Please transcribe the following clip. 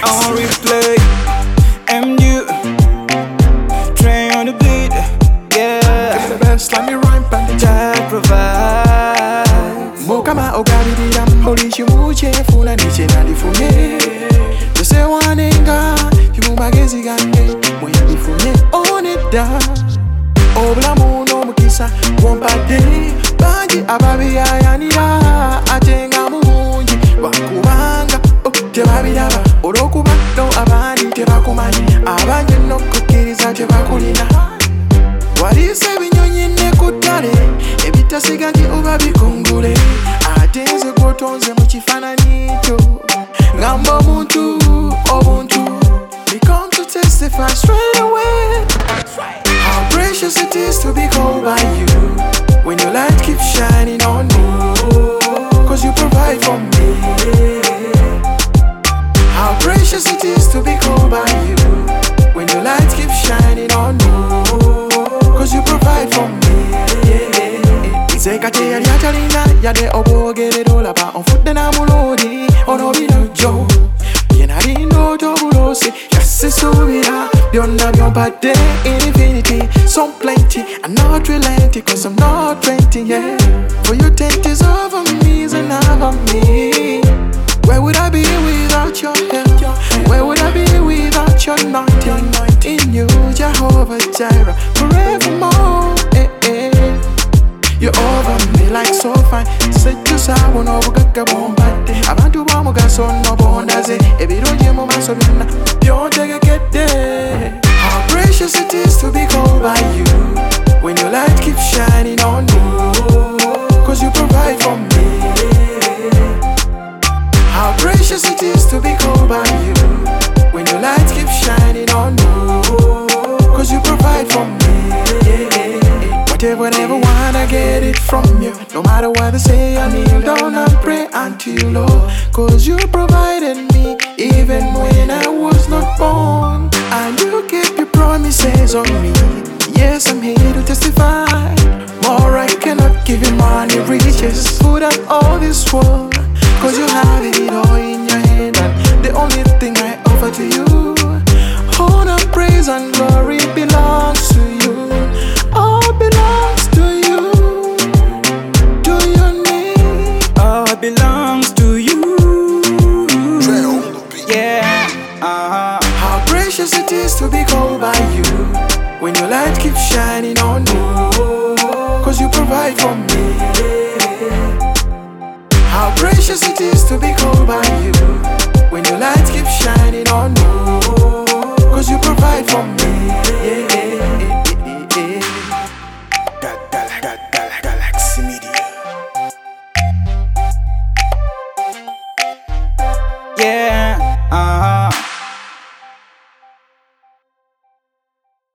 On replay, MU, train on the beat, yeah. The best like me rhyme pan the Jack provides. Mokama ogabidi amboli shimuche funa niche na difunye. Jose wanenga shimu magezi gange moya difunye oneda. Obla muno mukisa wompade banji ababi ayanira atenga mungi bakubanga tebabiraba olwokuba no abandi tebakumanyi abanje nokukiriza tebakulina walise ebinyonyi ne ku ttale ebitasigaji oba bikungule ate nze gwotonze mu kifaananyi kyo ngamba omuntu obuntu become to testify straight away how precious it is to be called by you when your light keeps shining on me cause you provide for me. How precious it is to be called by you when your light keeps shining on me cause you provide for me. Nsekate yali atalina yade obwogerero olaba onfudde namulodi ono binojjo yenali ndoota obulosi yasisuubira byonna byompadde infinity so plenty I'm not relenting cause I'm not renting yeah for your tent is over me is enough of me. Where would I be without your help? Where would I be without your anointing? In you, Jehovah Jireh, forevermore. You're over me like so fine. Said to someone over Gagabomba. Abantu Bamugaso no bondaze. Ebiroje Momaso Bina. Don't take a get there. How precious it is to be called by you when your light keeps shining on me. Cause you provide for me. How precious it is to be called by you when your light keeps shining on me cause you provide for me. Whatever, never wanna get it from you. No matter what they say, I kneel down and pray unto you, Lord. Cause you provided me even when I was not born. And you keep your promises on me. Yes, I'm here to testify. More I cannot give you money, riches, food and all this world. Cause you have it all in your hand and the only thing I offer to you. Honor, praise and glory belongs to you. All belongs to you. To your name. All belongs to you. Yeah. How precious it is to be called by you when your light keeps shining on me cause you provide for me. How precious it is to be called by you when your light keeps shining on me cause you provide for me. Galaxy Media. Yeah.